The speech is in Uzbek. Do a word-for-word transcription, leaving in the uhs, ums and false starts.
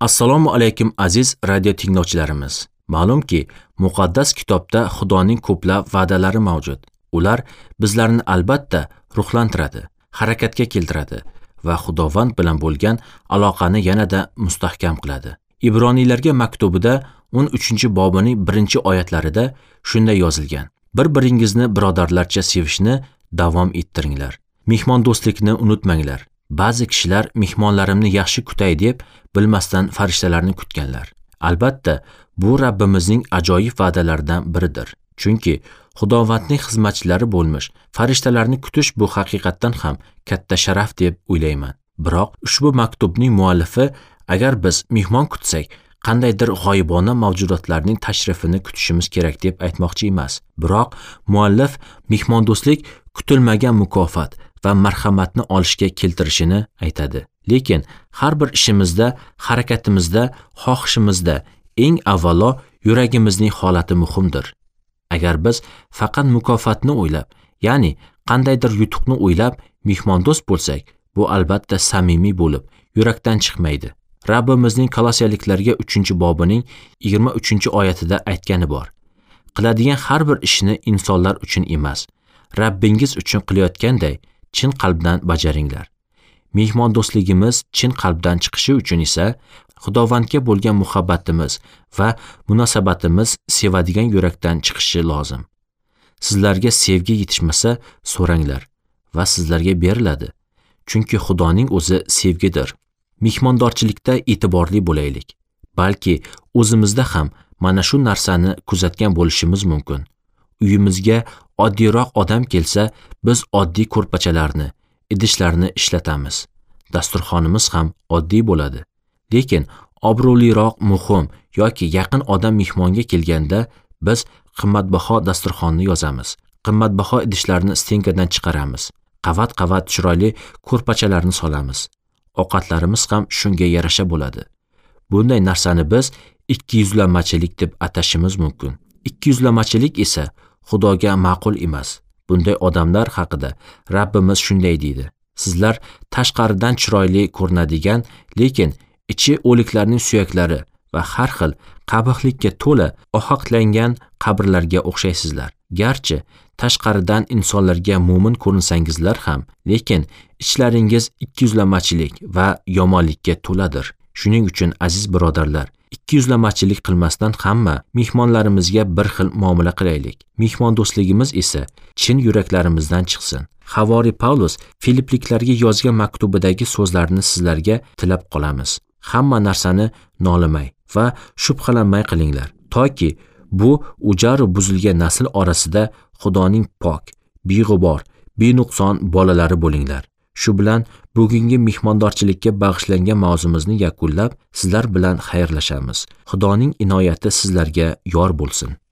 Assalomu alaykum aziz radio tinglovchilarimiz. Ma'lumki, muqaddas kitobda Xudoning ko'plab va'dalari mavjud. Ular bizlarni albatta ruhlantiradi, harakatga keltiradi va Xudovand bilan bo'lgan aloqani yanada mustahkam qiladi. Ibroniylarga maktubida o'n uchinchi bobining birinchi oyatlarida shunday yozilgan: Bir-biringizni birodarlarcha sevishni davom ettiringlar. Mehmondo'stlikni unutmanglar. Ba'zi kishilar mehmonlarimni yaxshi kutay deb bilmasdan farishtalarni kutganlar. Albatta, bu Rabbimizning ajoyib va'dalaridan biridir. Chunki Xudovandning xizmatchilari bo'lmish farishtalarni kutish bu haqiqatdan ham katta sharaf deb o'ylayman. Biroq ushbu maktubning muallifi agar biz mehmon kutsak, qandaydir g'oyibona mavjudotlarning tashrifini kutishimiz kerak deb aytmoqchi emas. Biroq muallif mehmondo'stlik kutilmagan mukofot va marhamatni olishga keltirishini aytadi. Lekin har bir ishimizda, harakatimizda, xohishimizda eng avvalo yuragimizning holati muhimdir. Agar biz faqat mukofotni o'ylab, ya'ni qandaydir yutuqni o'ylab mehmondo'st bo'lsak, bu albatta samimiy bo'lib, yurakdan chiqmaydi. Rabbimizning Kolosiyaliklarga uchinchi bobining yigirma uchinchi oyatida aytgani bor: Qiladigan har bir ishni insonlar uchun emas, Rabbingiz uchun qilayotganday chin qalbdan bajaringlar. Mehmondo'stligimiz chin qalbdan chiqishi uchun esa Xudovandga bo'lgan muhabbatimiz va munosabatimiz sevadigan yurakdan chiqishi lozim. Sizlarga sevgi yetishmasa, so'ranglar va sizlarga beriladi. Chunki Xudoning o'zi sevgidir. Mehmondorchilikda e'tiborli bo'laylik. Balki o'zimizda ham mana shu narsani kuzatgan bo'lishimiz mumkin. Uyimizga oddiyroq odam kelsa, biz oddiy ko'rpachalarni, idishlarni ishlatamiz. Dasturxonimiz ham oddiy bo'ladi. Lekin obro'liroq, muhim yoki yaqin odam mehmonga kelganda biz qimmatbaho dasturxonni yozamiz. Qimmatbaho idishlarni stenkadan chiqaramiz. Qavat-qavat chiroyli ko'rpachalarni solamiz. Ovqatlarimiz ham shunga yarasha bo'ladi. Bunday narsani biz ikkiyuzlamachilik deb atashimiz mumkin. Ikkiyuzlamachilik esa Xudoga ma'qul emas. Bunday odamlar haqida Rabbimiz shunday deydi: Sizlar tashqaridan chiroyli ko'rinadigan, lekin ichi o'liklarning suyaklari va har xil qabihlikka to'la ohaqlangan qabrlarga o'xshaysizlar. Garchi tashqaridan insonlarga mo'min ko'rinsangizlar ham, lekin ichlaringiz ikkiyuzlamachilik va yomonlikka to'ladir. Shuning uchun aziz birodarlar, ikkiyuzlamachilik qilmasdan hamma mehmonlarimizga bir xil muomala qilaylik. Mehmondo'stligimiz esa chin yuraklarimizdan chiqsin. Havori Pavlus Filipliklarga yozgan maktubidagi so'zlarni sizlarga tilab qolamiz. Hamma narsani nolimay va shubhalanmay qilinglar, toki bu ujaru buzilgan nasl orasida Xudoning pok, beg'ubor, benuqson bolalari bo'linglar. Shu bilan bugungi mehmondorchilikka bag'ishlangan mavzumizni yakunlab, sizlar bilan xayrlashamiz. Xudoning inoyati sizlarga yor bo'lsin.